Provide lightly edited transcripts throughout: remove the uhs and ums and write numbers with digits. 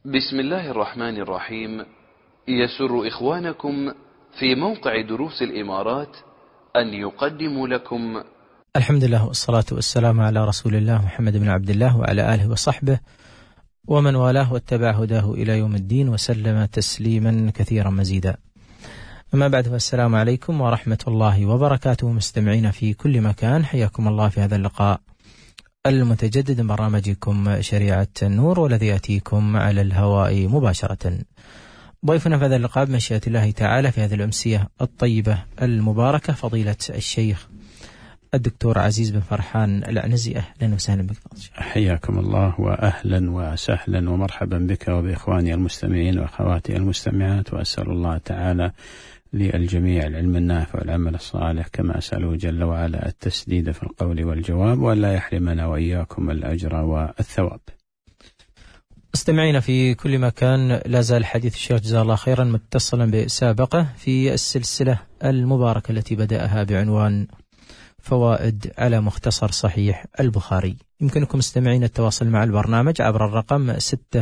بسم الله الرحمن الرحيم. يسر إخوانكم في موقع دروس الإمارات أن يقدموا لكم الحمد لله والصلاة والسلام على رسول الله محمد بن عبد الله وعلى آله وصحبه ومن والاه واتبع هداه إلى يوم الدين وسلم تسليما كثيرا مزيدا. أما بعد، فالسلام عليكم ورحمة الله وبركاته. مستمعين في كل مكان، حياكم الله في هذا اللقاء المتجدد من برنامجكم شريعة النور، والذي يأتيكم على الهواء مباشرة. ضيفنا في هذا اللقاء بمشيئة الله تعالى في هذه الأمسية الطيبة المباركة فضيلة الشيخ الدكتور عزيز بن فرحان العنزي. أهلا وسهلا بك. حياكم الله وأهلا وسهلا ومرحبا بك وبإخواني المستمعين وأخواتي المستمعات، وأسأل الله تعالى للجميع العلم النافع والعمل الصالح، كما أسأله جل وعلا التسديد في القول والجواب، ولا يحرمنا وإياكم الأجر والثواب. مستمعين في كل مكان، لا زال الحديث الشيخ جزاه الله خيرا متصلا بسابقه في السلسلة المباركة التي بدأها بعنوان فوائد على مختصر صحيح البخاري. يمكنكم مستمعين التواصل مع البرنامج عبر الرقم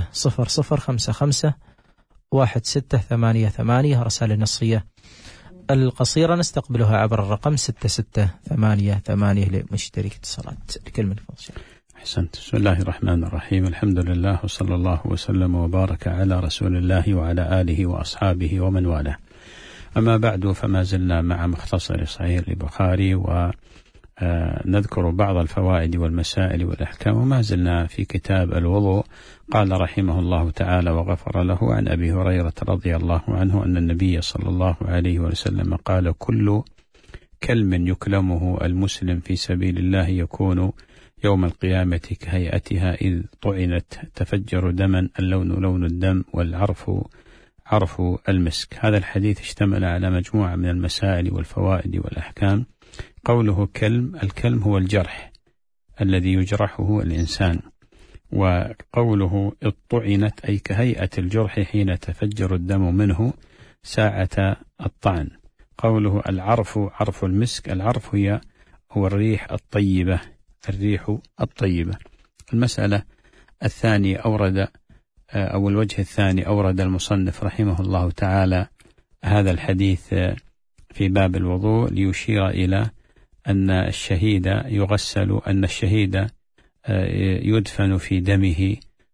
600551688 رسالة نصية القصيرة نستقبلها عبر الرقم 6688 لمشترك اتصالات. كلمة فضل. أحسنت. بسم الله الرحمن الرحيم، الحمد لله وصلى الله وسلم وبارك على رسول الله وعلى آله وأصحابه ومن والاه. أما بعد، فما زلنا مع مختصر صحيح البخاري ونذكر بعض الفوائد والمسائل والأحكام، وما زلنا في كتاب الوضوء. قال رحمه الله تعالى وغفر له عن أبي هريرة رضي الله عنه أن النبي صلى الله عليه وسلم قال: كل كلم يكلمه المسلم في سبيل الله يكون يوم القيامة كهيئتها إذ طعنت تفجر دما، اللون لون الدم والعرف عرف المسك. هذا الحديث اشتمل على مجموعة من المسائل والفوائد والأحكام. قوله كلم، الكلم هو الجرح الذي يجرحه الإنسان، وقوله اطعنت أي كهيئة الجرح حين تفجر الدم منه ساعة الطعن. قوله العرف عرف المسك، العرف هو الريح الطيبة، الريح الطيبة. المسألة الثانية أو الوجه الثاني أورد المصنف رحمه الله تعالى هذا الحديث في باب الوضوء ليشير إلى أن الشهيد يغسل، أن الشهيد يدفن في دمه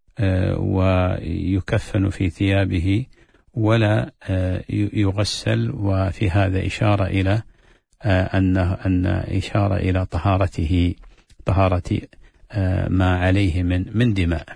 ويكفن في ثيابه ولا يغسل، وفي هذا إشارة إلى أن إشارة إلى طهارة ما عليه من دماء.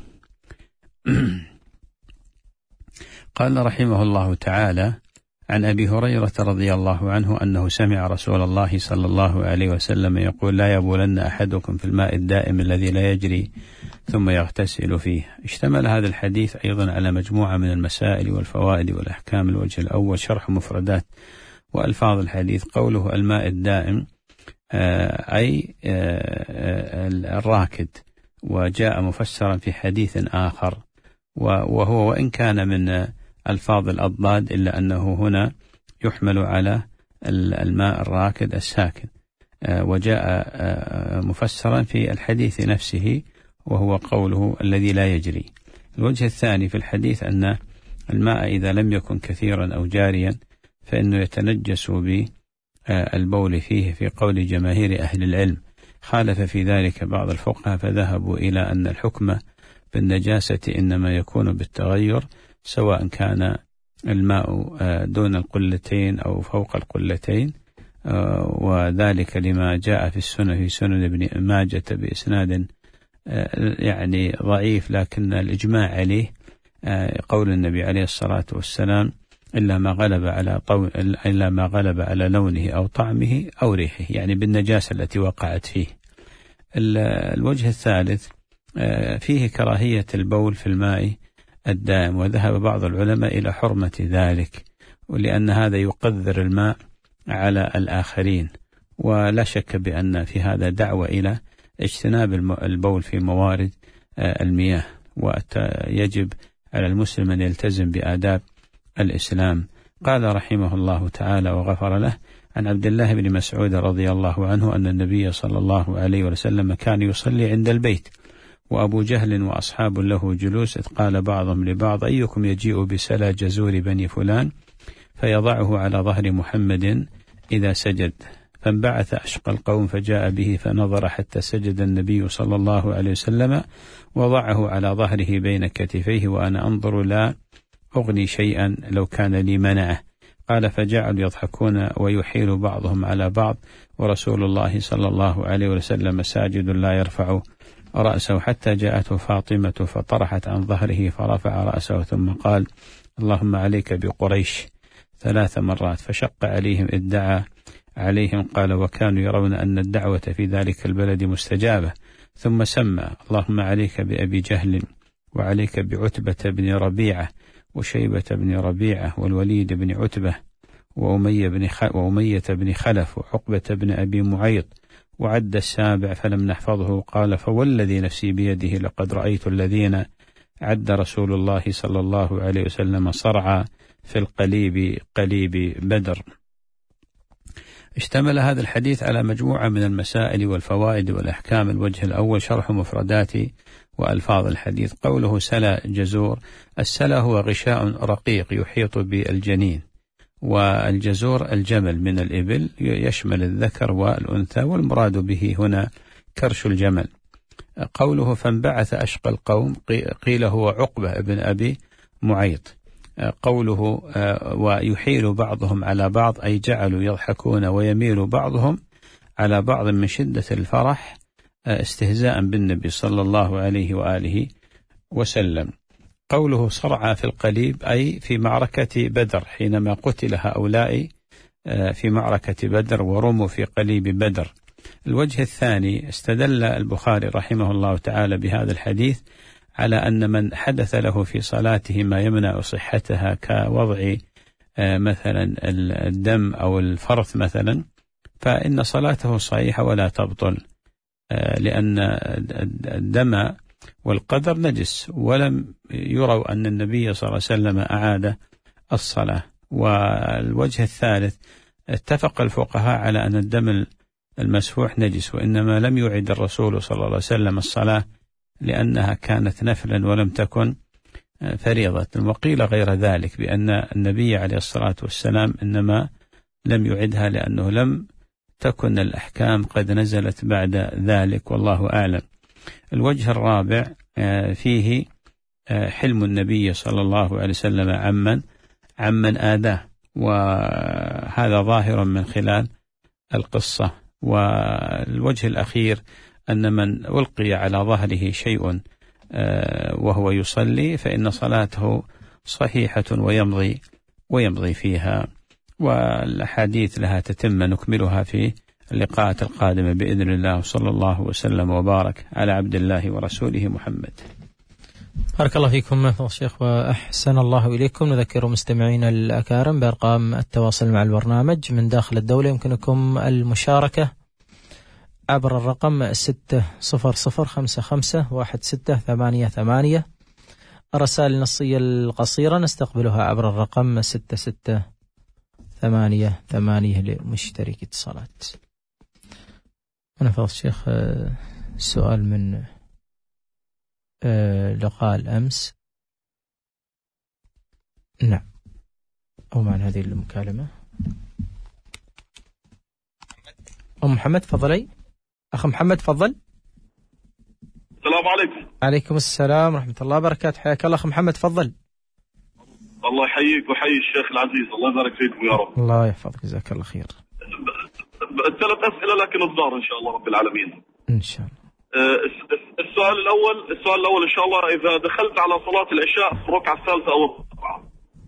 قال رحمه الله تعالى عن أبي هريرة رضي الله عنه أنه سمع رسول الله صلى الله عليه وسلم يقول: لا يبولن أحدكم في الماء الدائم الذي لا يجري ثم يغتسل فيه. اشتمل هذا الحديث أيضا على مجموعة من المسائل والفوائد والأحكام. الوجه الأول شرح مفردات وألفاظ الحديث. قوله الماء الدائم أي الراكد، وجاء مفسرا في حديث آخر، وهو وإن كان من ألفاظ الأضداد إلا أنه هنا يحمل على الماء الراكد الساكن، وجاء مفسرا في الحديث نفسه وهو قوله الذي لا يجري. الوجه الثاني في الحديث أن الماء إذا لم يكن كثيرا أو جاريا فإنه يتنجس بالبول فيه، في قول جماهير أهل العلم. خالف في ذلك بعض الفقهاء فذهبوا إلى أن الحكم بالنجاسة إنما يكون بالتغير، سواء كان الماء دون القلتين أو فوق القلتين، وذلك لما جاء في السنة في سنن ابن ماجة بإسناد يعني ضعيف، لكن الإجماع عليه قول النبي عليه الصلاة والسلام: إلا ما غلب على لونه أو طعمه أو ريحه، يعني بالنجاسة التي وقعت فيه. الوجه الثالث فيه كراهية البول في الماء الدائم، وذهب بعض العلماء إلى حرمة ذلك، ولأن هذا يقذر الماء على الآخرين، ولا شك بأن في هذا دعوة إلى اجتناب البول في موارد المياه، ويجب على المسلم أن يلتزم بآداب الإسلام. قال رحمه الله تعالى وغفر له عن عبد الله بن مسعود رضي الله عنه أن النبي صلى الله عليه وسلم كان يصلي عند البيت وأبو جهل وأصحاب له جلوس، إذ قال بعضهم لبعض: أيكم يجيء بسلا جزور بني فلان فيضعه على ظهر محمد إذا سجد؟ فانبعث أشقى القوم فجاء به فنظر حتى سجد النبي صلى الله عليه وسلم، وضعه على ظهره بين كتفيه، وأنا أنظر لا أغني شيئا لو كان لي منعه. قال: فجعلوا يضحكون ويحيل بعضهم على بعض، ورسول الله صلى الله عليه وسلم ساجد لا يرفع رأسه، حتى جاءته فاطمة فطرحت عن ظهره فرفع رأسه، ثم قال: اللهم عليك بقريش 3 مرات، فشق عليهم إذ دعا عليهم. قال: وكانوا يرون أن الدعوة في ذلك البلد مستجابة. ثم سمى: اللهم عليك بأبي جهل، وعليك بعتبة بن ربيعة، وشيبة بن ربيعة، والوليد بن عتبة، وأمية بن خلف، وعقبة بن أبي معيط، وعد 7 فلم نحفظه. قال: فوالذي نفسي بيده لقد رأيت الذين عد رسول الله صلى الله عليه وسلم صرعى في القليب قليب بدر. اشتمل هذا الحديث على مجموعة من المسائل والفوائد والأحكام. الوجه الأول: شرح مفردات وألفاظ الحديث. قوله سلا جزور، السلا هو غشاء رقيق يحيط بالجنين، والجزور الجمل من الإبل، يشمل الذكر والأنثى، والمراد به هنا كرش الجمل. قوله فانبعث أشقى القوم، قيل هو عقبة ابن أبي معيط. قوله ويحيل بعضهم على بعض، أي جعلوا يضحكون ويميل بعضهم على بعض من شدة الفرح استهزاء بالنبي صلى الله عليه وآله وسلم. قوله صرعى في القليب، أي في معركة بدر، حينما قتل هؤلاء في معركة بدر ورموا في قليب بدر. الوجه الثاني: استدل البخاري رحمه الله تعالى بهذا الحديث على أن من حدث له في صلاته ما يمنع صحتها، كوضع مثلا الدم أو الفرث مثلا، فإن صلاته صحيحة ولا تبطل، لأن الدم والقدر نجس، ولم يروا أن النبي صلى الله عليه وسلم أعاد الصلاة. والوجه الثالث: اتفق الفقهاء على أن الدم المسفوح نجس، وإنما لم يعد الرسول صلى الله عليه وسلم الصلاة لأنها كانت نفلا ولم تكن فريضة. وقيل غير ذلك، بأن النبي عليه الصلاة والسلام إنما لم يعدها لأنه لم تكن الأحكام قد نزلت بعد ذلك، والله أعلم. الوجه الرابع: فيه حلم النبي صلى الله عليه وسلم عمن آذاه، وهذا ظاهر من خلال القصة. والوجه الأخير: أن من ألقي على ظهره شيء وهو يصلي فإن صلاته صحيحة ويمضي فيها. والأحاديث لها تتم، نكملها في اللقاءات القادمة بإذن الله، صلى الله وسلم وبارك على عبد الله ورسوله محمد. بارك الله فيكم فضيلة الشيخ وأحسن الله إليكم. نذكر مستمعين الأكارم بأرقام التواصل مع البرنامج من داخل الدولة. يمكنكم المشاركة عبر الرقم 600551688. الرسائل النصية القصيرة نستقبلها عبر الرقم 6688 لمشترك اتصالات. أنا فضل الشيخ سؤال من لقاء الأمس. نعم، أو معنى هذه المكالمة. أم محمد تفضلي. أخ محمد تفضل. السلام عليكم. عليكم السلام ورحمة الله وبركاته. حياك الله أخ محمد تفضل. الله يحييك ويحيي الشيخ العزيز، الله يبارك فيكم يا رب. الله يحفظك، جزاك الله خير. 3 أسئلة لكن صغار إن شاء الله رب العالمين. إن شاء الله. السؤال الأول إن شاء الله: إذا دخلت على صلاة العشاء في الركعة الثالثة أو الرابعة،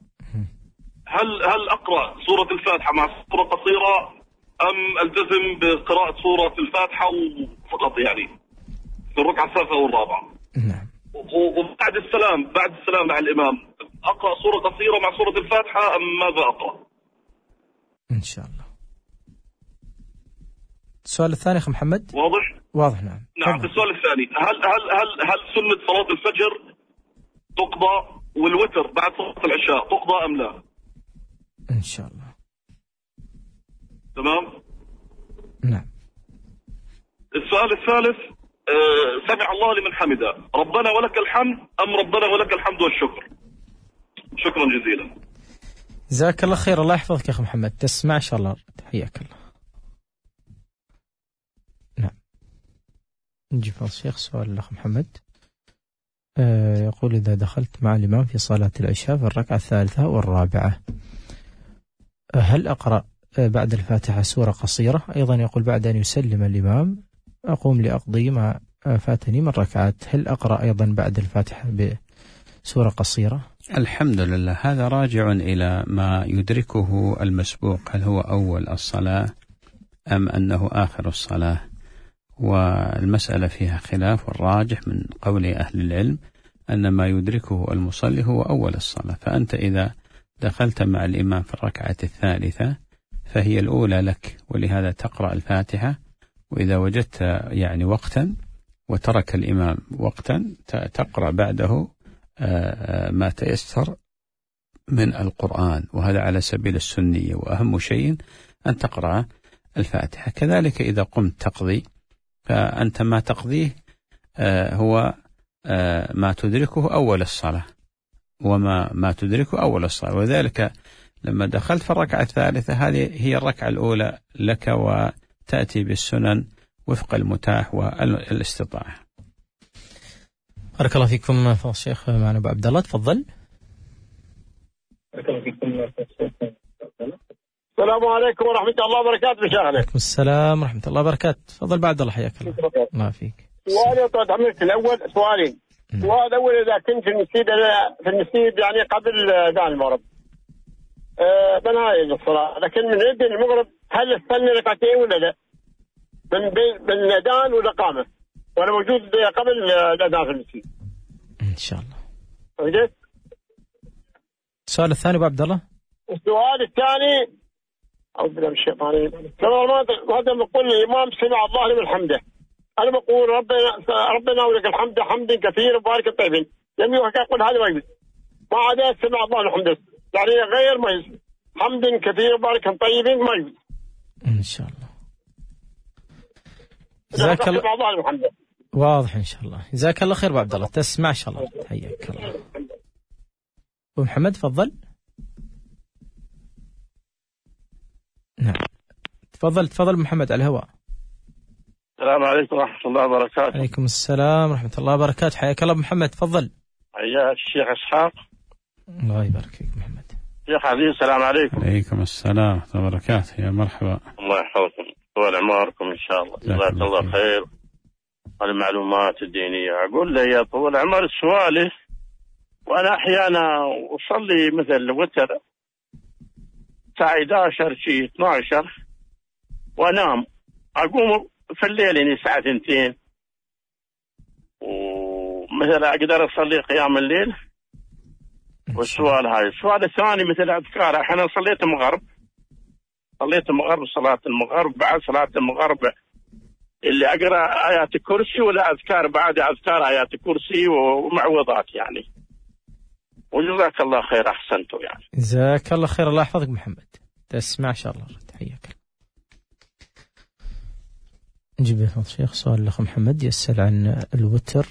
هل أقرأ سورة الفاتحة مع سورة قصيرة، أم ألتزم بقراءة سورة الفاتحة فقط، يعني في الركعة الثالثة أو الرابعة؟ نعم. وبعد السلام مع الإمام أقرأ سورة قصيرة مع سورة الفاتحة، أم ماذا أقرأ؟ إن شاء الله. السؤال الثاني أخ محمد. واضح. نعم. السؤال الثاني: هل سنة صلاة الفجر تقضى، والوتر بعد صلاة العشاء تقضى أم لا؟ إن شاء الله. تمام. نعم. السؤال الثالث: سمع الله لمن حمده، ربنا ولك الحمد أم ربنا ولك الحمد والشكر؟ شكرا جزيلا. جزاك الله خير، الله يحفظك يا أخي محمد، تسمع إن شاء الله. حياك الله. نعم، نجيب الشيخ سؤال الأخ محمد. يقول: إذا دخلت مع الإمام في صلاة العشاء في الركعة الثالثة والرابعة، هل أقرأ بعد الفاتحة سورة قصيرة؟ أيضا يقول: بعد أن يسلم الإمام أقوم لأقضي ما فاتني من ركعات، هل أقرأ أيضا بعد الفاتحة بسورة قصيرة؟ الحمد لله، هذا راجع إلى ما يدركه المسبوق، هل هو أول الصلاة أم أنه آخر الصلاة، والمسألة فيها خلاف، والراجح من قول أهل العلم أن ما يدركه المصلي هو أول الصلاة. فأنت إذا دخلت مع الإمام في الركعة الثالثة فهي الأولى لك، ولهذا تقرأ الفاتحة، وإذا وجدت يعني وقتا وترك الإمام وقتا تقرأ بعده ما تيسر من القرآن، وهذا على سبيل السنية، وأهم شيء أن تقرأ الفاتحة. كذلك إذا قمت تقضي فأنت ما تقضيه هو ما تدركه أول الصلاة، وما تدركه أول الصلاة، وذلك لما دخلت في الركعة الثالثة هذه هي الركعة الأولى لك، وتأتي بالسنن وفق المتاح والاستطاعة. بارك الله فيكم. فضل الشيخ معنا أبو عبد الله، تفضل. السلام عليكم ورحمة الله وبركاته شيخنا. وعليكم السلام ورحمة الله وبركاته. تفضل بعد الله، حياك الله. الله فيك. سؤالي طلعت عملت الأول سؤالين. السؤال الأول: إذا كنت في المسجد يعني قبل أذان المغرب بنهاية الصلاة، لكن من عند المغرب هل استنى ركعتين ولا لا؟ من الأذان والإقامة، وأنا موجود قبل الأذان في المسجد إن شاء الله. وجدت. السؤال الثاني أبو عبد الله. السؤال الثاني: أعوذ بالله من الشيطان الرجيم. هذا بقول الإمام سمع الله لمن حمده، أنا بقول ربنا ولك الحمد حمدا كثيرا مباركا طيبا، لم يقول هذا ما يجوز، ما عدا سمع الله لمن حمده، يعني غير ما يجوز، حمدا كثيرا مباركا طيبا ما يجوز إن شاء الله. جزاك الله. واضح إن شاء الله. جزاك الله خير أبو عبد الله، تسمع إن شاء الله. حياك الله. أبو محمد تفضل. نعم، تفضل محمد على الهواء. السلام عليكم ورحمة الله وبركاته. عليكم السلام ورحمة الله وبركاته، حياك الله محمد، تفضل. حياك الشيخ إسحاق. الله يبارك فيك محمد. شيخ عزيز، السلام عليكم. عليكم السلام ورحمة الله وبركاته، يا مرحبا. الله يحفظكم طول عمركم إن شاء الله، جزاك الله خير على المعلومات الدينية. أقول لي يا طول عمر سؤالي، وأنا أحيانا أصلي مثل وتر الساعة 11 شيء 12 وأنام، أقوم في الليل يعني الساعة 2، ومثلا أقدر أصلي قيام الليل. والسؤال هاي السؤال الثاني مثل أذكار، أحيانا صليت المغرب صلاة المغرب، بعد صلاة المغرب اللي أقرأ آيات الكرسي ولا أذكار بعد أذكار آيات الكرسي ومعوضات يعني. وجزاك الله خير، أحسنتوا يعني. جزاك الله خير، الله يحفظك محمد، تسمع إن شاء الله. حياك. نجيب يا الشيخ سؤال الأخ محمد، يسأل عن الوتر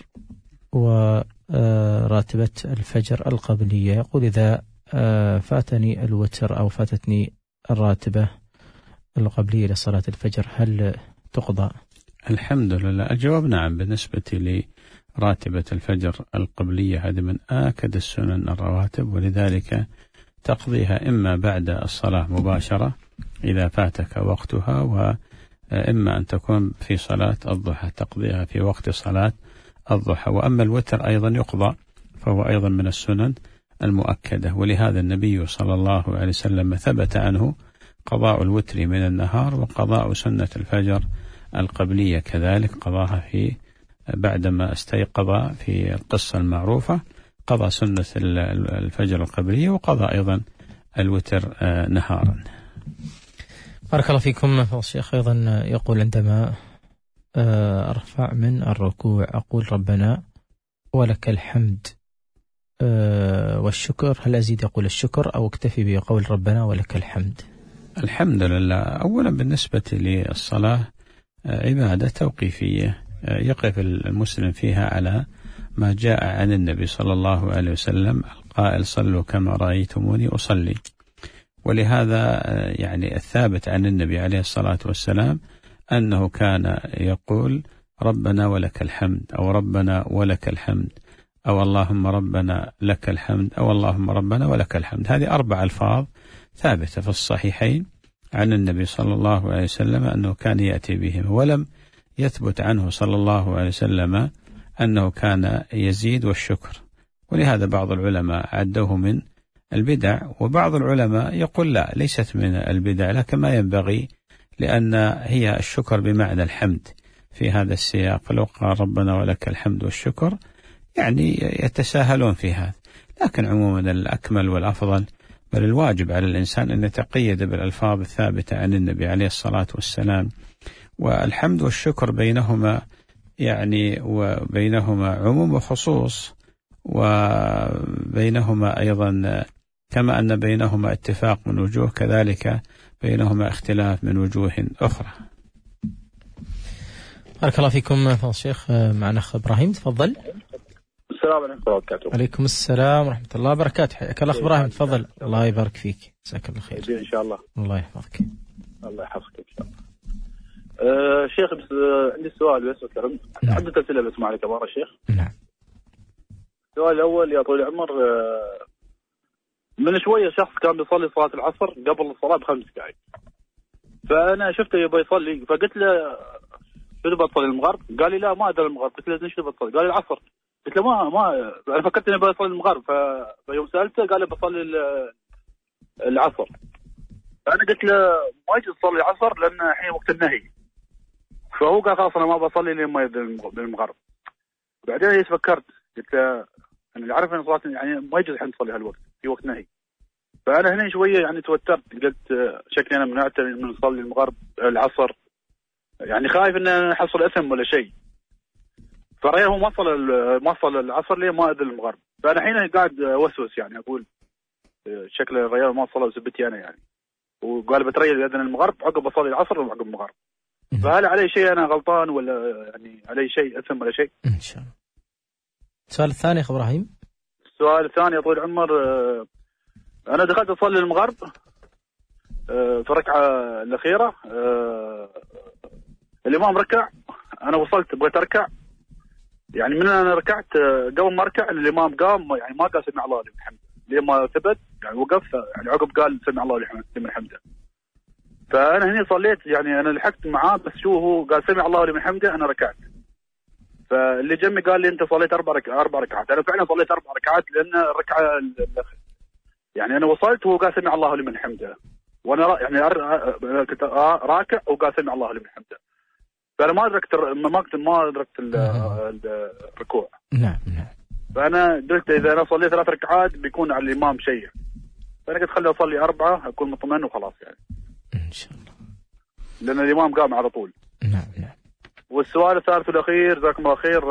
وراتبة الفجر القبلية. يقول: إذا فاتني الوتر أو فاتتني الراتبة القبلية لصلاة الفجر هل تقضى؟ الحمد لله، الجواب نعم. بالنسبة لراتبة الفجر القبلية هذه من آكد السنن الرواتب، ولذلك تقضيها إما بعد الصلاة مباشرة إذا فاتك وقتها، وإما أن تكون في صلاة الضحى تقضيها في وقت صلاة الضحى. وأما الوتر أيضا يقضى، فهو أيضا من السنن المؤكدة، ولهذا النبي صلى الله عليه وسلم ثبت عنه قضاء الوتر من النهار، وقضاء سنة الفجر القبلية كذلك قضاها في بعدما استيقظ في القصة المعروفة، قضى سنة الفجر القبلية، وقضى أيضا الوتر نهارا. بارك الله فيكم. الشيخ أيضا يقول: عندما أرفع من الركوع أقول ربنا ولك الحمد والشكر، هل أزيد أقول الشكر أو اكتفي بقول ربنا ولك الحمد؟ الحمد لله. أولا بالنسبة للصلاة عبادة توقيفية، يقف المسلم فيها على ما جاء عن النبي صلى الله عليه وسلم القائل صلوا كما رأيتموني أصلي. ولهذا يعني الثابت عن النبي عليه الصلاة والسلام أنه كان يقول ربنا ولك الحمد، أو ربنا ولك الحمد، أو اللهم ربنا لك الحمد، أو اللهم ربنا ولك الحمد. هذه 4 ألفاظ ثابتة في الصحيحين عن النبي صلى الله عليه وسلم أنه كان يأتي بهم، ولم يثبت عنه صلى الله عليه وسلم أنه كان يزيد والشكر. ولهذا بعض العلماء عدوه من البدع، وبعض العلماء يقول لا، ليست من البدع، لكن ما ينبغي، لأن هي الشكر بمعنى الحمد في هذا السياق. فلو قال ربنا ولك الحمد والشكر يعني يتساهلون في هذا. لكن عموما الأكمل والأفضل بل الواجب على الإنسان أن يتقيد بالألفاظ الثابتة عن النبي عليه الصلاة والسلام. والحمد والشكر بينهما يعني وبينهما عموم وخصوص، وبينهما أيضا كما أن بينهما اتفاق من وجوه كذلك بينهما اختلاف من وجوه أخرى. بارك الله فيكم فضل الشيخ. معنا أخ إبراهيم، تفضل. السلام عليكم ورحمة الله وبركاته. عليكم السلام ورحمة الله وبركاته. حياك الله أخ إبراهيم، تفضل. الله يبارك فيك، جزاك الله خير. إن شاء الله. الله يحفظك. الله يحفظك إن شاء الله. شيخ بس عندي سؤال بس وكرم. عدة أسئلة بس معك كبار الشيخ. نعم. السؤال الأول يا طويل العمر، من شوية شخص كان بيصلي صلاة العصر قبل الصلاة ب5 دقائق، فأنا شفته يبغى يصلي، فقلت له شو تبغى تصلي المغرب؟ قال لي لا ما أدري المغرب. قلت له ليش تبغى تصلي؟ قال لي العصر. قلت له ما أنا فكرت إني بصلي المغرب، فيوم سألته قال لي بصلي العصر. فأنا قلت له ما يجوز تصلي العصر لأن الحين وقت النهي، فهو قال خلاص أنا ما بصلي لين ما يبدأ بالمغرب. بعدين ايش فكرت؟ قلت له أنا عارف إن صلاة يعني ما يجوز الحين تصلي هالوقت في وقت نهي. فأنا هنا شوية يعني توترت، قلت شكلي أنا منعت من نصلي المغرب العصر، يعني خايف إن نحصل إثم ولا شيء. فرأيه هو ما صل العصر ليه ما أذن المغرب. فأنا حين قاعد وسوس يعني أقول شكله غير ما صلى وزبتي أنا يعني، وقال بتريد يأذن المغرب عقب أصلي العصر وعقب المغرب. فهل علي شيء أنا غلطان ولا يعني علي شيء إثم ولا شيء؟ إن شاء الله. السؤال الثاني أخ إبراهيم. السؤال الثاني يا طويل العمر، أنا دخلت أصلي المغرب في الركعة الأخيرة، الإمام ركع، أنا وصلت بغيت أركع، يعني من أنا ركعت قبل ما أركع الإمام قام، يعني ما قال سمع الله لمن حمده، لما ثبت يعني وقف يعني عقب قال سمع الله لمن حمده. فأنا هنا صليت يعني أنا لحقت معاه، بس شو هو قال سمع الله لمن حمده أنا ركعت. فاللي جنبي قال لي أنت صليت 4 ركعات. أنا فعلا صليت 4 ركعات، لأن الركعة يعني أنا وصلت وهو قال سمع الله لمن حمده، وأنا يعني كنت راكع وقال سمع الله لمن حمده. فأنا ما أدركت الركوع. نعم. فأنا قلت إذا أنا صليت 3 ركعات بيكون على الإمام شيء، فأنا قلت خلي أصلي 4 أكون مطمئن وخلاص يعني. إن شاء الله. لأن الإمام قام على طول. نعم. والسؤال الثالث والأخير جزاكم الله خير،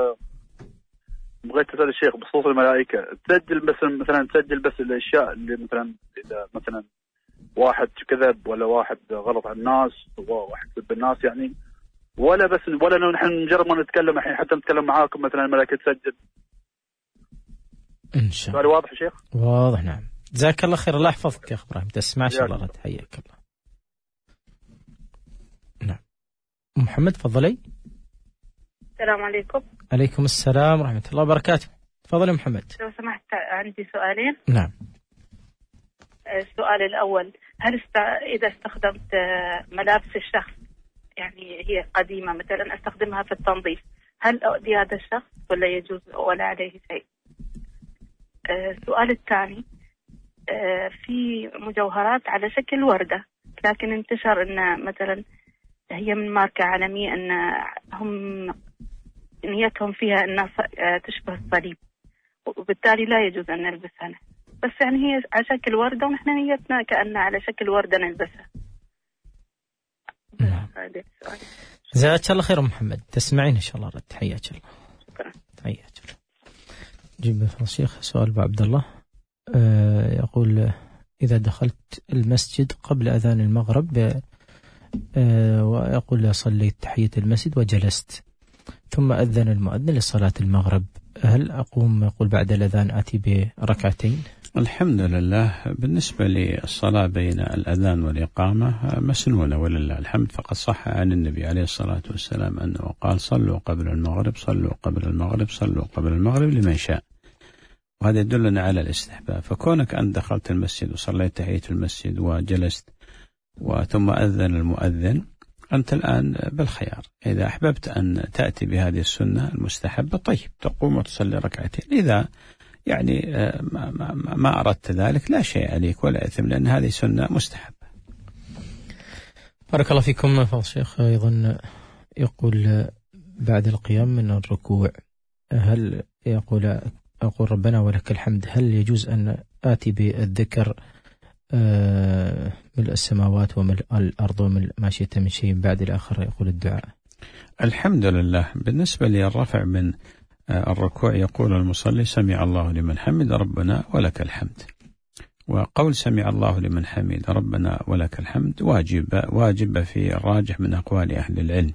بغيت أسأل الشيخ بخصوص الملائكة، تسجل بس الأشياء اللي مثلا إذا مثلا واحد كذب ولا واحد غلط على الناس وواحد سب الناس يعني، ولا نحن مجرد ما نتكلم الحين حتى نتكلم معاكم مثلا الملائكة تسجل؟ إن شاء الله. سؤالي واضح يا شيخ؟ واضح. نعم. جزاك الله خير. الله يحفظك يا أخ إبراهيم، تسمع إن شاء الله رد. حياك الله. نعم. محمد تفضلي. السلام عليكم. عليكم السلام ورحمة الله وبركاته. تفضلي محمد. لو سمحت عندي سؤالين. نعم. السؤال الأول، هل إذا استخدمت ملابس الشخص يعني هي قديمة مثلا أستخدمها في التنظيف، هل أؤذي هذا الشخص ولا يجوز ولا عليه شيء؟ السؤال الثاني، في مجوهرات على شكل وردة، لكن انتشر أن مثلا هي من ماركة عالمية أن هم نيتهم فيها أنها تشبه الصليب، وبالتالي لا يجوز أن نلبسها، بس يعني هي على شكل وردة ونحن نيتنا كأنها على شكل وردة نلبسها. جزاك الله خير محمد، تسمعين إن شاء الله رد. حياك الله. حياك الله. جيب الشيخ سؤال أبو عبد الله. يقول إذا دخلت المسجد قبل أذان المغرب ويقول صليت تحية المسجد وجلست، ثم أذن المؤذن لصلاة المغرب، هل أقوم يقول بعد الأذان آتي بركعتين؟ الحمد لله. بالنسبة للصلاة بين الأذان والإقامة مسنونة ولله الحمد، فقد صح عن النبي عليه الصلاة والسلام أنه قال: صلوا قبل المغرب، صلوا قبل المغرب، صلوا قبل المغرب لمن شاء. وهذا يدلنا على الاستحباب. فكونك أن دخلت المسجد وصليت تحية المسجد وجلست وثم أذن المؤذن، أنت الآن بالخيار. إذا أحببت أن تأتي بهذه السنة المستحبة طيب، تقوم وتصلي ركعتين. إذا يعني ما أردت ذلك لا شيء عليك ولا إثم، لأن هذه سنة مستحبة. بارك الله فيكم. فضل الشيخ أيضا يقول بعد القيام من الركوع، هل يقول ربنا ولك الحمد، هل يجوز أن آتي بالذكر ملء السماوات وملء الأرض وملء ما شئت من شيء بعد الآخر يقول الدعاء؟ الحمد لله. بالنسبة للرفع من الركوع يقول المصلي: سمع الله لمن حمد ربنا ولك الحمد. وقول سمع الله لمن حمد ربنا ولك الحمد واجب في الراجح من أقوال أهل العلم،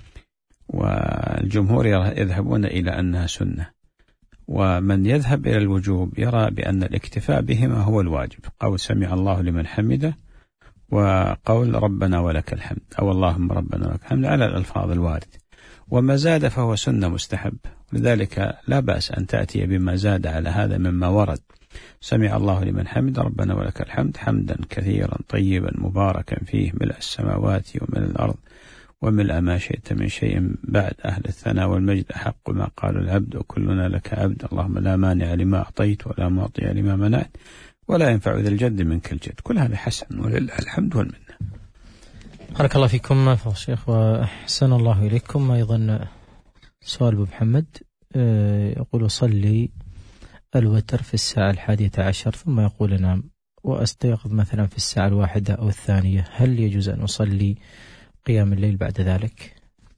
والجمهور يذهبون إلى أنها سنة، ومن يذهب إلى الوجوب يرى بأن الاكتفاء بهما هو الواجب، قول سمع الله لمن حمده وقول ربنا ولك الحمد أو اللهم ربنا ولك الحمد على الألفاظ الواردة. وما زاد فهو سنة مستحب، لذلك لا بأس أن تأتي بما زاد على هذا مما ورد: سمع الله لمن حمد ربنا ولك الحمد حمدا كثيرا طيبا مباركا فيه ملء السماوات وملء الأرض وملء ما شئت من شيء بعد، أهل الثناء والمجد أحق ما قال العبد وكلنا لك عبد، اللهم لا مانع لما أعطيت ولا معطي لما منعت ولا ينفع ذا الجد منك الجد. كل هذا حسن ولله الحمد والمنة. بارك الله فيكم فضل الشيخ وأحسن الله إليكم. أيضا سؤال أبو محمد يقول: صلي الوتر في الساعة 11 ثم يقول أنام وأستيقظ مثلا في الساعة 1 أو 2، هل يجوز أن أصلي قيام الليل بعد ذلك؟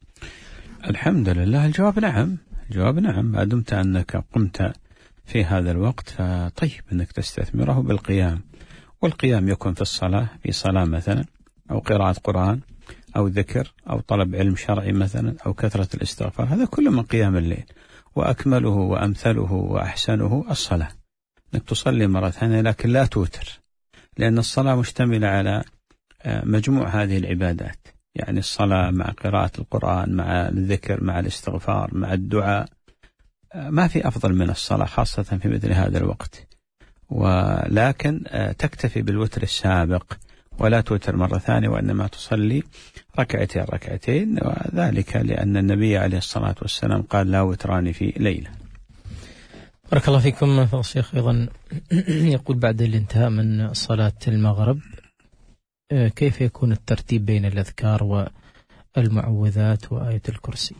الحمد لله. الجواب نعم. الجواب نعم، ما دمت أنك قمت في هذا الوقت فطيب أنك تستثمره بالقيام. والقيام يكون في الصلاة، في صلاة مثلا، أو قراءة قرآن أو ذكر أو طلب علم شرعي مثلا أو كثرة الاستغفار، هذا كله من قيام الليل. وأكمله وأمثله وأحسنه الصلاة، أنك تصلي مرة ثانية لكن لا توتر، لأن الصلاة مشتملة على مجموع هذه العبادات، يعني الصلاة مع قراءة القرآن مع الذكر مع الاستغفار مع الدعاء، ما في أفضل من الصلاة خاصة في مثل هذا الوقت. ولكن تكتفي بالوتر السابق ولا توتر مرة ثانية، وإنما تصلي ركعتين، وذلك لأن النبي عليه الصلاة والسلام قال: لا وتران في ليلة. بارك الله فيكم. فضل الشيخ أيضا يقول بعد الانتهاء من صلاة المغرب كيف يكون الترتيب بين الأذكار والمعوذات وآية الكرسي؟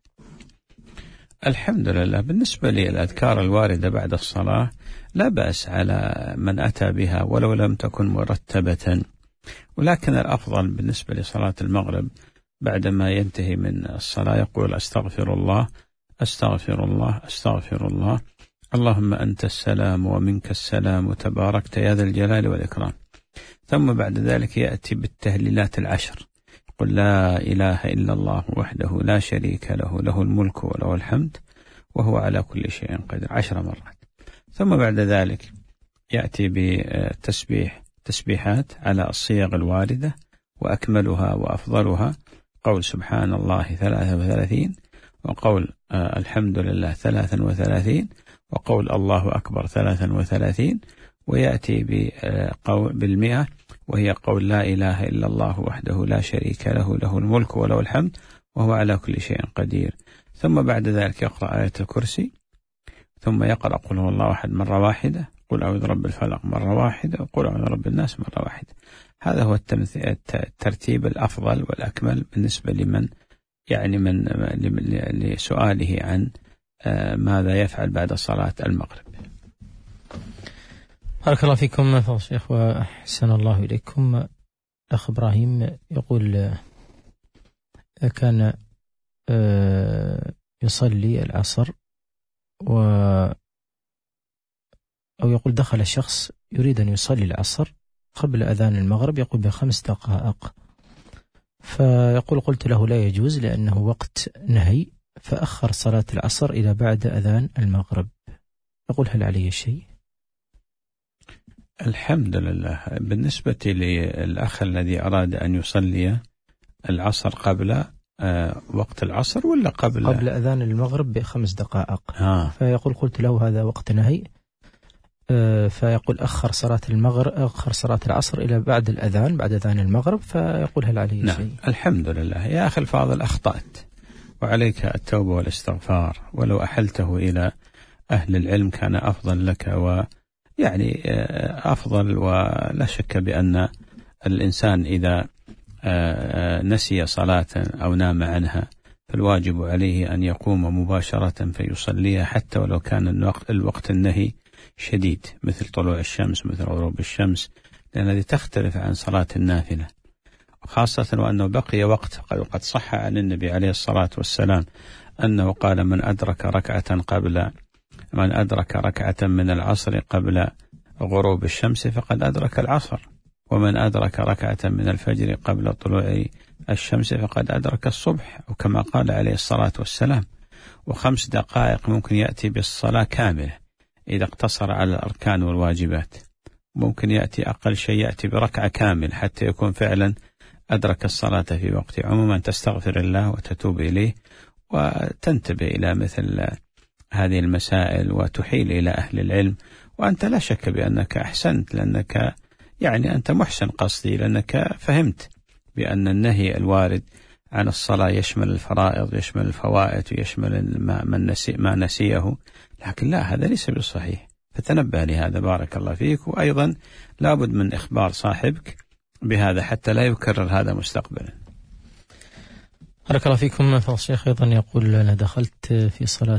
الحمد لله. بالنسبة للأذكار الواردة بعد الصلاة لا بأس على من أتى بها ولو لم تكن مرتبة، ولكن الأفضل بالنسبة لصلاة المغرب بعدما ينتهي من الصلاة يقول: أستغفر الله أستغفر الله أستغفر الله، اللهم أنت السلام ومنك السلام وتباركت يا ذا الجلال والإكرام. ثم بعد ذلك يأتي بالتهليلات 10، قل لا إله إلا الله وحده لا شريك له له الملك وله الحمد وهو على كل شيء قدير 10 مرات. ثم بعد ذلك يأتي بتسبيحات على الصيغ الواردة، وأكملها وأفضلها قول سبحان الله 33، وقول الحمد لله 33، وقول الله أكبر 33، ويأتي بالمئة وهي قول لا إله إلا الله وحده لا شريك له له الملك وله الحمد وهو على كل شيء قدير. ثم بعد ذلك يقرأ آية الكرسي، ثم يقرأ قل هو الله أحد مرة واحدة، قل أعوذ برب الفلق مرة واحدة، وقل أعوذ برب الناس مرة واحدة. هذا هو الترتيب الأفضل والأكمل بالنسبة لمن يعني لسؤاله عن ماذا يفعل بعد صلاة المغرب. بارك الله فيكم فضل الشيخ وأحسن الله إليكم. الأخ إبراهيم يقول كان يصلي العصر أو يقول دخل الشخص يريد أن يصلي العصر قبل أذان المغرب يقول ب5 دقائق، فيقول قلت له لا يجوز لأنه وقت نهي فأخر صلاة العصر إلى بعد أذان المغرب، أقول هل علي شيء؟ الحمد لله. بالنسبة للأخ الذي أراد أن يصلي العصر قبل وقت العصر ولا قبل أذان المغرب ب5 دقائق، فيقول قلت له هذا وقت نهي، فيقول أخر صلاة العصر إلى بعد أذان المغرب، فيقول هل عليه شيء؟ الحمد لله. يا أخي الفاضل، أخطأت وعليك التوبة والاستغفار، ولو أحلته إلى أهل العلم كان أفضل لك، ويعني أفضل. ولا شك بأن الإنسان إذا نسي صلاة أو نام عنها فالواجب عليه أن يقوم مباشرة فيصليها، حتى ولو كان الوقت النهي شديد، مثل طلوع الشمس مثل غروب الشمس، لأن هذه تختلف عن صلاة النافلة، خاصة وأنه بقي وقت. قد صح عن النبي عليه الصلاة والسلام أنه قال من أدرك ركعة من العصر قبل غروب الشمس فقد أدرك العصر، ومن أدرك ركعة من الفجر قبل طلوع الشمس فقد أدرك الصبح، وكما قال عليه الصلاة والسلام. و5 دقائق ممكن يأتي بالصلاة كاملة إذا اقتصر على الأركان والواجبات، ممكن يأتي أقل شيء يأتي بركعة كامل حتى يكون فعلا أدرك الصلاة في وقت. عموما تستغفر الله وتتوب إليه وتنتبه إلى مثل هذه المسائل وتحيل إلى أهل العلم، وأنت لا شك بأنك أحسنت، لأنك يعني أنت محسن قصدي، لأنك فهمت بأن النهي الوارد عن الصلاة يشمل الفرائض، يشمل الفوائد، ويشمل ما نسيه، لكن لا، هذا ليس بالصحيح، فتنبه لهذا بارك الله فيك. وأيضا لابد من إخبار صاحبك بهذا حتى لا يكرر هذا مستقبلا. بارك الله فيكم. فالشيخ أيضا يقول أنا دخلت في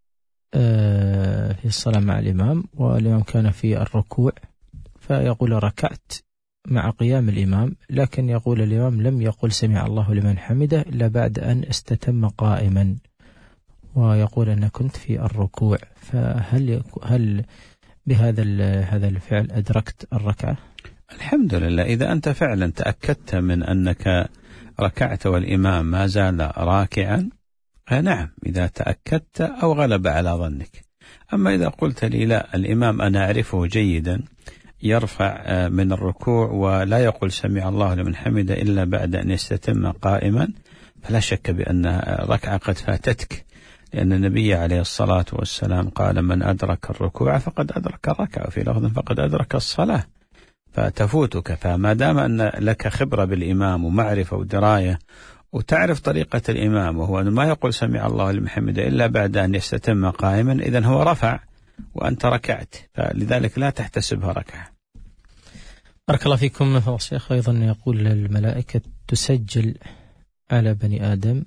الصلاة مع الإمام، والإمام كان في الركوع، فيقول ركعت مع قيام الإمام، لكن يقول الإمام لم يقل سمع الله لمن حمده إلا بعد أن استتم قائما، ويقول أنا كنت في الركوع، فهل بهذا الفعل أدركت الركعة؟ الحمد لله. إذا أنت فعلا تأكدت من أنك ركعت والإمام ما زال راكعا، نعم، إذا تأكدت أو غلب على ظنك. أما إذا قلت لي لا، الإمام أنا أعرفه جيدا يرفع من الركوع ولا يقول سمع الله لمن حمده إلا بعد أن يستتم قائما، فلا شك بأن ركعة قد فاتتك، لأن النبي عليه الصلاة والسلام قال من أدرك الركوع فقد أدرك الركعة، وفي لفظ فقد أدرك الصلاة، فتفوتك. فما دام أن لك خبرة بالإمام ومعرفة ودراية وتعرف طريقة الإمام، وهو أنه ما يقول سمع الله لمن حمده إلا بعد أن يستتم قائما، إذن هو رفع وأنت ركعت، فلذلك لا تحتسبها ركعة. بارك الله فيكم. فالشيخ أيضا يقول الملائكة تسجل على بني آدم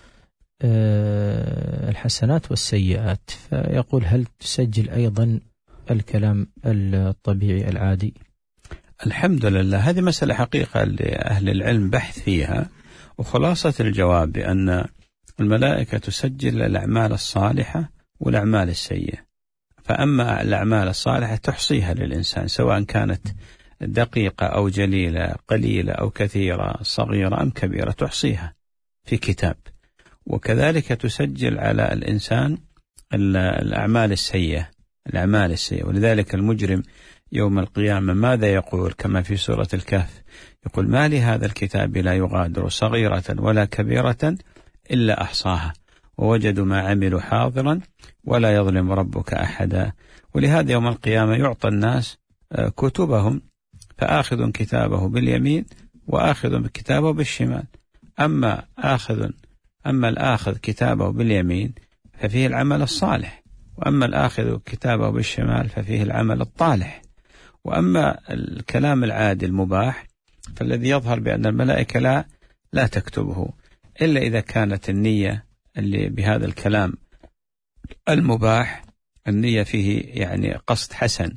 الحسنات والسيئات، فيقول هل تسجل أيضا الكلام الطبيعي العادي؟ الحمد لله. هذه مسألة حقيقة لأهل العلم بحث فيها، وخلاصة الجواب بأن الملائكة تسجل الأعمال الصالحة والأعمال السيئة، فأما الأعمال الصالحة تحصيها للإنسان سواء كانت دقيقة أو جليلة، قليلة أو كثيرة، صغيرة أم كبيرة، تحصيها في كتاب. وكذلك تسجل على الإنسان الأعمال السيئة، ولذلك المجرم يوم القيامة ماذا يقول؟ كما في سورة الكهف، يقول ما لهذا الكتاب لا يغادر صغيرة ولا كبيرة إلا أحصاها ووجدوا ما عملوا حاضرا ولا يظلم ربك أحدا. ولهذا يوم القيامة يعطى الناس كتبهم، فآخذ كتابه باليمين وآخذ كتابه بالشمال. أما الآخذ كتابه باليمين ففيه العمل الصالح، وأما الآخذ كتابه بالشمال ففيه العمل الطالح. وأما الكلام العادي المباح فالذي يظهر بأن الملائكة لا تكتبه إلا إذا كانت النية اللي بهذا الكلام المباح النية فيه يعني قصد حسن،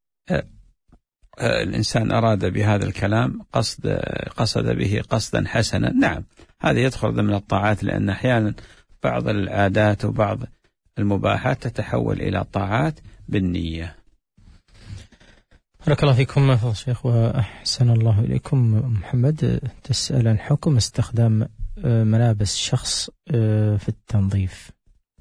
الإنسان أراد بهذا الكلام قصد به قصدا حسنا، نعم هذا يدخل ضمن الطاعات، لأن أحيانا بعض العادات وبعض المباحات تتحول إلى طاعات بالنية. بارك الله فيكم فضيلة الشيخ وأحسن الله إليكم. محمد تسأل عن حكم استخدام ملابس شخص في التنظيف؟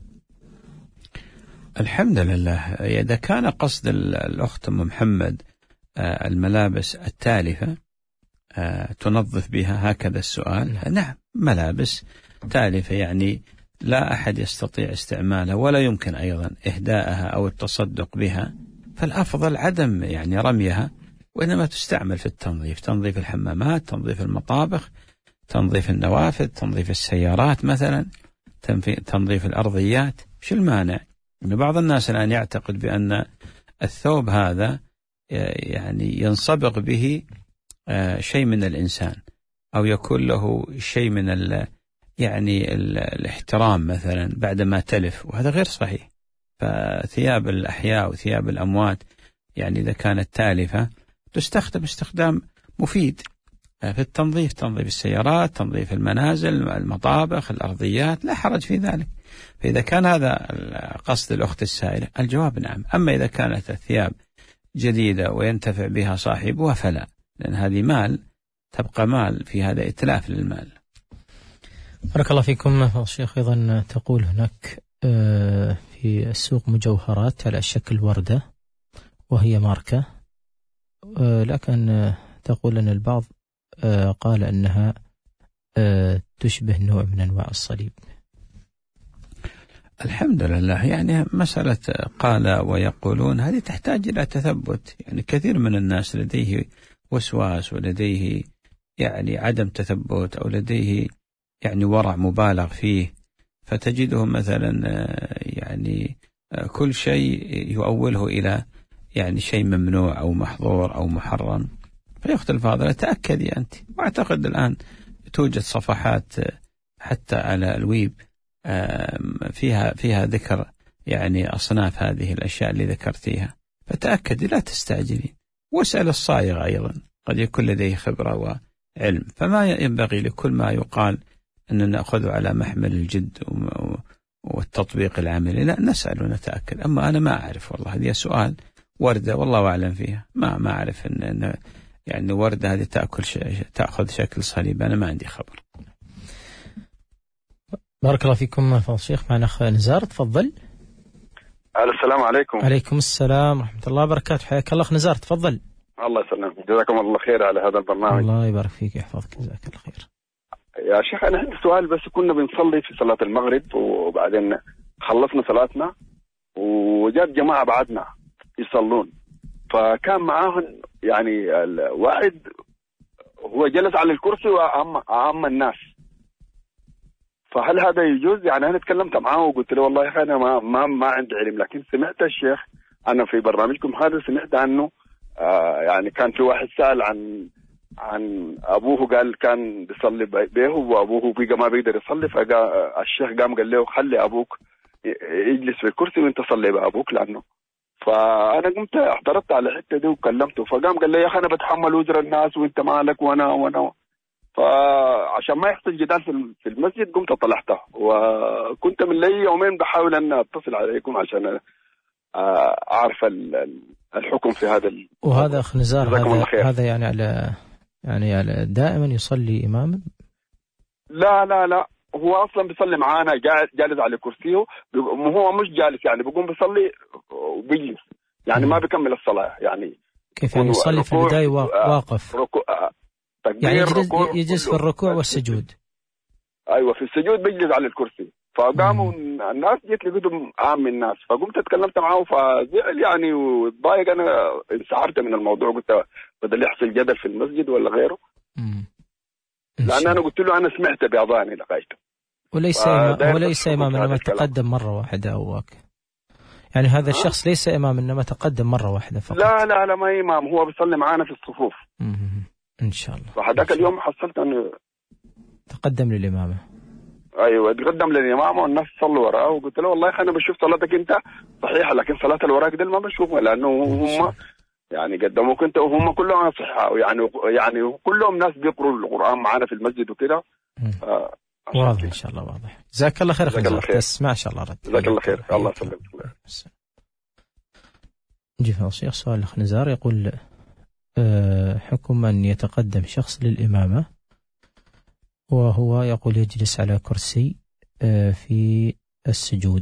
الحمد لله. إذا كان قصد الأخت أم محمد الملابس التالفة تنظف بها، هكذا السؤال، نعم، ملابس تالفة يعني لا أحد يستطيع استعمالها ولا يمكن أيضا إهداءها أو التصدق بها، فالأفضل عدم يعني رميها، وإنما تستعمل في التنظيف، تنظيف الحمامات، تنظيف المطابخ، تنظيف النوافذ، تنظيف السيارات مثلا، تنظيف الأرضيات. شو المانع؟ إن بعض الناس الآن يعتقد بأن الثوب هذا يعني ينصبغ به شيء من الإنسان، أو يكون له شيء من يعني الاحترام مثلا بعدما تلف، وهذا غير صحيح. فثياب الأحياء وثياب الأموات يعني إذا كانت تالفة تستخدم استخدام مفيد في التنظيف، تنظيف السيارات، تنظيف المنازل، المطابخ، الأرضيات، لا حرج في ذلك. فإذا كان هذا قصد الأخت السائلة الجواب نعم. أما إذا كانت الثياب جديدة وينتفع بها صاحبها فلا، لأن هذه مال، تبقى مال، في هذا إتلاف للمال. بارك الله فيكم. الشيخ أيضا تقول هناك في السوق مجوهرات على شكل وردة وهي ماركة، لكن تقول أن البعض قال أنها تشبه نوع من أنواع الصليب. الحمد لله. يعني مسألة قال ويقولون هذه تحتاج إلى تثبت. يعني كثير من الناس لديه وسواس ولديه يعني عدم تثبت، أو لديه يعني ورع مبالغ فيه، فتجده مثلا يعني كل شيء يؤوله إلى يعني شيء ممنوع أو محظور أو محرم. فيختلف الفاضل تأكدي أنت. وأعتقد الآن توجد صفحات حتى على الويب فيها ذكر يعني أصناف هذه الأشياء اللي ذكرتيها، فتأكدي لا تستعجلي. واسأل الصائغ أيضا، قد يكون لديه خبرة وعلم. فما ينبغي لكل ما يقال أن نأخذه على محمل الجد والتطبيق العملي، لا، نسأل ونتأكد. أما أنا ما أعرف والله، هذه سؤال وردة والله أعلم فيها، ما أعرف أن يعني وردة هذه تأخذ شكل صليب، أنا ما عندي خبر. بارك الله فيكم فضل الشيخ. معنا أخ نزار، تفضل. السلام عليكم. عليكم السلام ورحمة الله وبركاته. حياك الله أخ نزار، تفضل. الله يسلمك، جزاكم الله خير على هذا البرنامج. الله يبارك فيك يحفظك، جزاك الله خير. يا شيخ أنا عندي سؤال بس. كنا بنصلي في صلاة المغرب وبعدين خلصنا صلاتنا وجات جماعة بعدنا يصلون، فكان معاهم يعني الواحد هو جلس على الكرسي وأعم الناس، فهل هذا يجوز؟ يعني أنا تكلمت معاه وقلت له والله يا أخي أنا ما عندي علم، لكن سمعت الشيخ أنا في برنامجكم هذا سمعت عنه يعني كان في واحد سأل عن أبوه، قال كان بيصلي به وأبوه بقى ما بيقدر يصلي، فالشيخ قال له خلي أبوك يجلس في الكرسي وانت صلي بأبوك. لأنه فأنا قمت اعترضت على الحتة دي وكلمته، فقام قال لي يا أخي أنا بتحمل وزر الناس وانت مالك وأنا فعشان ما يحصل جدال في المسجد قمت طلعته، وكنت من لي يومين بحاول أن أتصل عليكم عشان أعرف الحكم في هذا. وهذا أخ نزار هذا يعني على دائما يصلي إماما؟ لا هو أصلا بيصلي معانا جالس على كرسيه، هو مش جالس يعني بيقوم بيصلي وبيجلس يعني ما بيكمل الصلاة. يعني كيف يعني يصلي في البداية واقف؟ يعني يجلس في الركوع والسجود. أيوة في السجود بيجلس على الكرسي. فقاموا الناس جيت لقيتهم عام الناس، فقمت اتكلمت معه فزعل يعني وضايق. أنا انسحبت من الموضوع، قلت بدل يحصل جدل في المسجد ولا غيره. لأن أنا قلت له أنا سمعت بأذاني لقيته. وليس إمام إنما تقدم مرة واحدة أو يعني هذا الشخص ليس إمام إنما تقدم مرة واحدة فقط. لا ما إمام، هو بيصلي معانا في الصفوف. إن شاء الله. فهذاك اليوم حصلت أنه تقدم للإمامة. أيوة تقدم للإمامة والناس صلوا وراه، وقلت له والله يا أخي أنا بشوف صلاتك أنت صحيحة، لكن صلاة الوراك دي ما بشوفها، لأنه هم يعني قدموك أنت وهم كلهم صحة، يعني كلهم ناس بيقروا القرآن معانا في المسجد وكده. واضح إن شاء الله واضح. جزاك الله خير. تسمع إن شاء الله رد. جزاك الله خير. الله يسلمك. نجي في الشيخ سؤال الأخ نزار يقول حكم أن يتقدم شخص للإمامة وهو يقول يجلس على كرسي في السجود.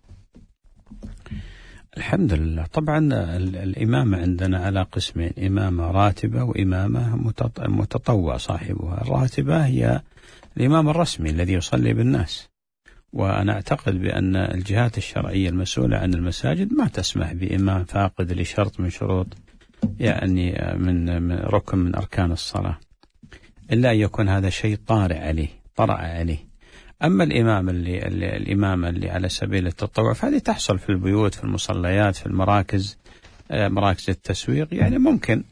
الحمد لله. طبعا الإمامة عندنا على قسمين، إمامة راتبة وإمامة متطوع صاحبها. الراتبة هي الإمام الرسمي الذي يصلي بالناس، وأنا أعتقد بأن الجهات الشرعية المسؤولة عن المساجد ما تسمح بإمام فاقد لشرط من شروط يعني من ركن من أركان الصلاة، إلا أن يكون هذا شيء طرأ عليه. أما الإمامة اللي على سبيل التطوع فهذه تحصل في البيوت، في المصليات، في المراكز، مراكز التسويق، يعني ممكن.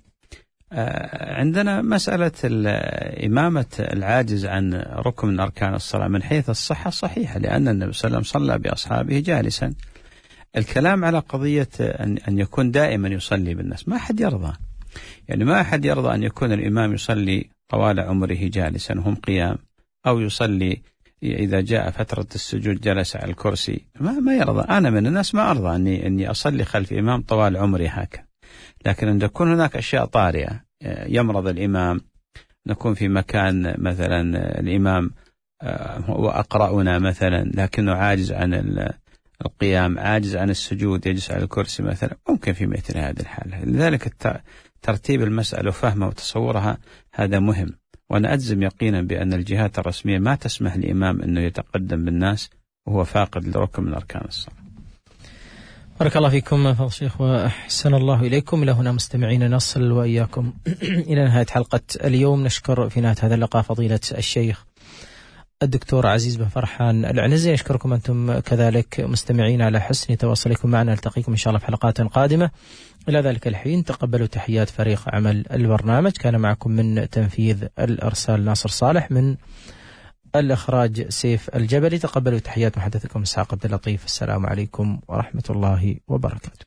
عندنا مسألة إمامة العاجز عن ركن من أركان الصلاة من حيث الصحة صحيحة، لأن النبي صلى الله عليه وسلم صلى بأصحابه جالسا. الكلام على قضية أن يكون دائما يصلي بالناس، ما أحد يرضى، يعني ما أحد يرضى أن يكون الإمام يصلي طوال عمره جالسا وهم قيام، أو يصلي إذا جاء فترة السجود جلس على الكرسي، ما يرضى. أنا من الناس ما أرضى أني أصلي خلف إمام طوال عمري هكذا. لكن أن تكون هناك أشياء طارئة، يمرض الإمام، نكون في مكان مثلا الإمام هو أقرأنا مثلا لكنه عاجز عن القيام، عاجز عن السجود، يجلس على الكرسي مثلا، ممكن في مثل هذه الحالة. لذلك ترتيب المسألة وفهمها وتصورها هذا مهم. وأنا أجزم يقينا بأن الجهات الرسمية ما تسمح لإمام أنه يتقدم بالناس وهو فاقد لركن من أركان الصلاة. بارك الله فيكم فضل الشيخ وأحسن الله إليكم. إلى هنا مستمعين نصل وإياكم إلى نهاية حلقة اليوم. نشكر في نهاية هذا اللقاء فضيلة الشيخ الدكتور عزيز بن فرحان العنزي. أشكركم أنتم كذلك مستمعين على حسن تواصلكم معنا. نلتقيكم إن شاء الله في حلقات قادمة. إلى ذلك الحين تقبلوا تحيات فريق عمل البرنامج. كان معكم من تنفيذ الإرسال ناصر صالح، من الإخراج سيف الجبلي. تقبلوا تحيات محدثكم إسحاق عبد اللطيف. السلام عليكم ورحمة الله وبركاته.